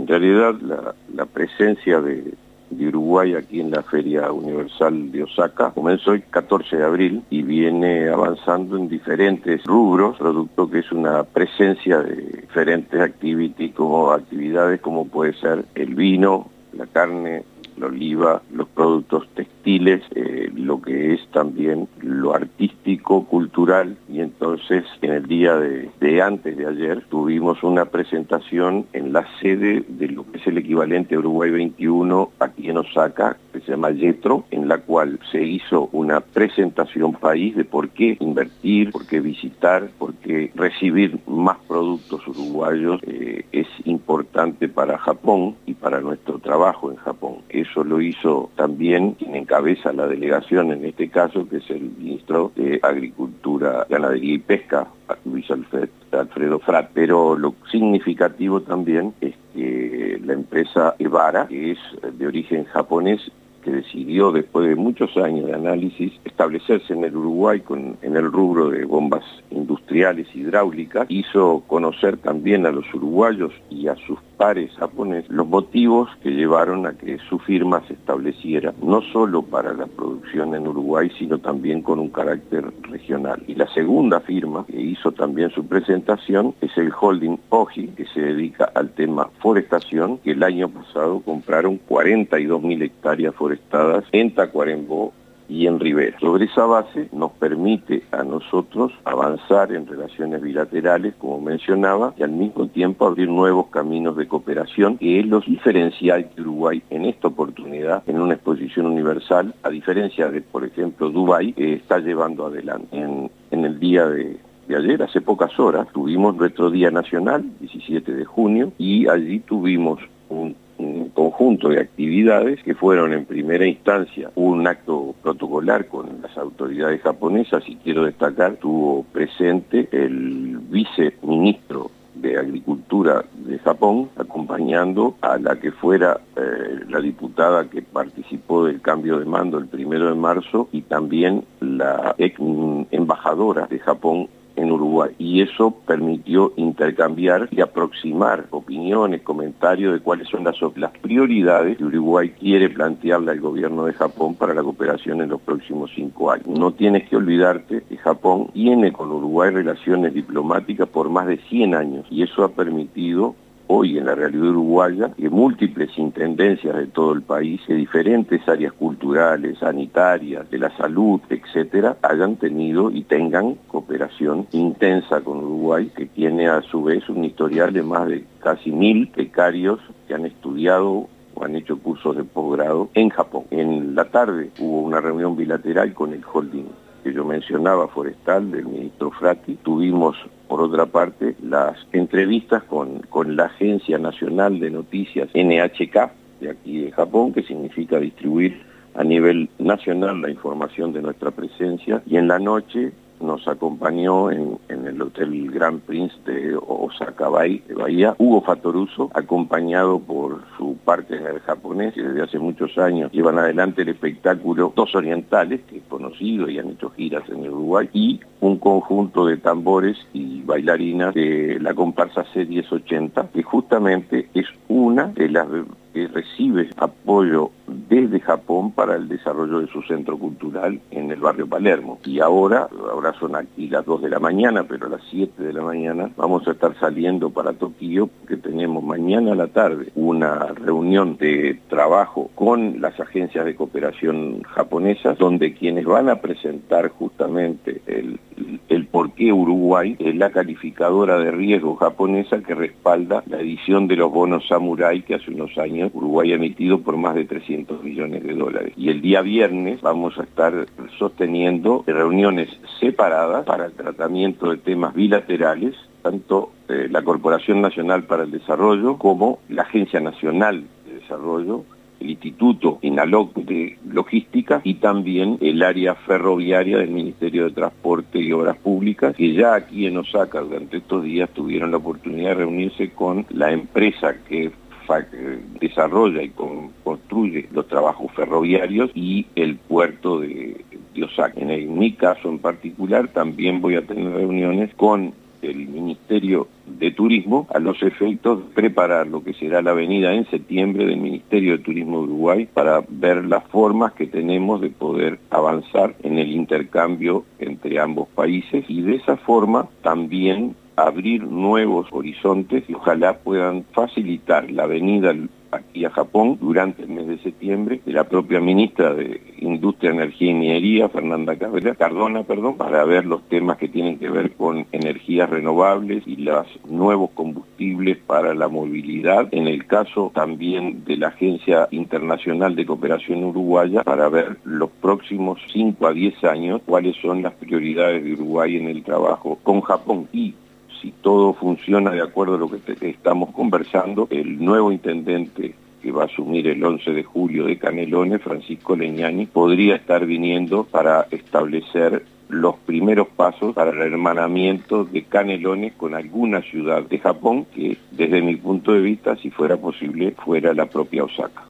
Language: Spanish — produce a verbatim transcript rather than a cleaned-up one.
realidad la, la presencia de, de Uruguay aquí en la Feria Universal de Osaka comenzó el catorce de abril y viene avanzando en diferentes rubros, producto que es una presencia de diferentes activities, como actividades como puede ser el vino, la carne, la oliva, los productos textiles, eh, lo que es también lo artístico, cultural, y entonces en el día de, de antes de ayer tuvimos una presentación en la sede de lo que es el equivalente a Uruguay veintiuno aquí en Osaka, que se llama Yetro, en la cual se hizo una presentación país de por qué invertir, por qué visitar, por qué recibir más productos uruguayos eh, es importante para Japón y para nuestro trabajo en Japón. Eso lo hizo también quien encabeza la delegación en este caso, que es el ministro de Agricultura, Ganadería y Pesca, Luis Alfredo Frat. Pero lo significativo también es que la empresa Ebara, que es de origen japonés, que decidió después de muchos años de análisis establecerse en el Uruguay con, en el rubro de bombas industriales hidráulicas, hizo conocer también a los uruguayos y a sus pares japoneses los motivos que llevaron a que su firma se estableciera, no solo para la producción en Uruguay, sino también con un carácter regional. Y la segunda firma que hizo también su presentación es el holding Oji, que se dedica al tema forestación, que el año pasado compraron cuarenta y dos mil hectáreas forestadas en Tacuarembó y en Rivera. Sobre esa base nos permite a nosotros avanzar en relaciones bilaterales, como mencionaba, y al mismo tiempo abrir nuevos caminos de cooperación, que es lo diferencial que Uruguay en esta oportunidad, en una exposición universal, a diferencia de, por ejemplo, Dubái, eh, está llevando adelante. En, en el día de de ayer, hace pocas horas, tuvimos nuestro Día Nacional, diecisiete de junio, y allí tuvimos un un conjunto de actividades que fueron en primera instancia un acto protocolar con las autoridades japonesas, y quiero destacar, tuvo presente el viceministro de Agricultura de Japón, acompañando a la que fuera eh, la diputada que participó del cambio de mando el primero de marzo, y también la ex embajadora de Japón en Uruguay, y eso permitió intercambiar y aproximar opiniones, comentarios de cuáles son las, las prioridades que Uruguay quiere plantearle al gobierno de Japón para la cooperación en los próximos cinco años. No tienes que olvidarte que Japón tiene con Uruguay relaciones diplomáticas por más de cien años, y eso ha permitido hoy en la realidad uruguaya que múltiples intendencias de todo el país, de diferentes áreas culturales, sanitarias, de la salud, etcétera, hayan tenido y tengan cooperación intensa con Uruguay, que tiene a su vez un historial de más de casi mil becarios que han estudiado o han hecho cursos de posgrado en Japón. En la tarde hubo una reunión bilateral con el holding que yo mencionaba, forestal, del ministro Frati. Tuvimos, por otra parte, las entrevistas con, con la Agencia Nacional de Noticias N H K de aquí de Japón, que significa distribuir a nivel nacional la información de nuestra presencia, y en la noche nos acompañó en, en el Hotel Grand Prince de Osaka Bay, de Bahía, Hugo Fatoruso, acompañado por su partner japonés, que desde hace muchos años llevan adelante el espectáculo Dos Orientales, que es conocido y han hecho giras en el Uruguay, y un conjunto de tambores y bailarinas de la comparsa C diez ochenta, que justamente es una de las que recibe apoyo desde Japón para el desarrollo de su centro cultural en el barrio Palermo. Y ahora, ahora son aquí las dos de la mañana, pero a las siete de la mañana vamos a estar saliendo para Tokio, porque tenemos mañana a la tarde una reunión de trabajo con las agencias de cooperación japonesas, donde quienes van a presentar justamente el, el por qué Uruguay es la calificadora de riesgo japonesa que respalda la edición de los bonos Samurai que hace unos años Uruguay ha emitido por más de trescientos millones de dólares. Y el día viernes vamos a estar sosteniendo reuniones separadas para el tratamiento de temas bilaterales, tanto eh, la Corporación Nacional para el Desarrollo como la Agencia Nacional de Desarrollo, el Instituto INALOC de Logística y también el área ferroviaria del Ministerio de Transporte y Obras Públicas, que ya aquí en Osaka durante estos días tuvieron la oportunidad de reunirse con la empresa que desarrolla y con, construye los trabajos ferroviarios y el puerto de, de Osaka. En, el, en mi caso en particular también voy a tener reuniones con el Ministerio de Turismo a los efectos de preparar lo que será la venida en septiembre del Ministerio de Turismo de Uruguay para ver las formas que tenemos de poder avanzar en el intercambio entre ambos países y de esa forma también abrir nuevos horizontes y ojalá puedan facilitar la venida aquí a Japón durante el mes de septiembre de la propia ministra de Industria, Energía y Minería, Fernanda Cabrera, Cardona, perdón, para ver los temas que tienen que ver con energías renovables y los nuevos combustibles para la movilidad. En el caso también de la Agencia Internacional de Cooperación Uruguaya, para ver los próximos cinco a diez años cuáles son las prioridades de Uruguay en el trabajo con Japón. Y si todo funciona de acuerdo a lo que te, estamos conversando, el nuevo intendente que va a asumir el once de julio de Canelones, Francisco Leñani, podría estar viniendo para establecer los primeros pasos para el hermanamiento de Canelones con alguna ciudad de Japón que, desde mi punto de vista, si fuera posible, fuera la propia Osaka.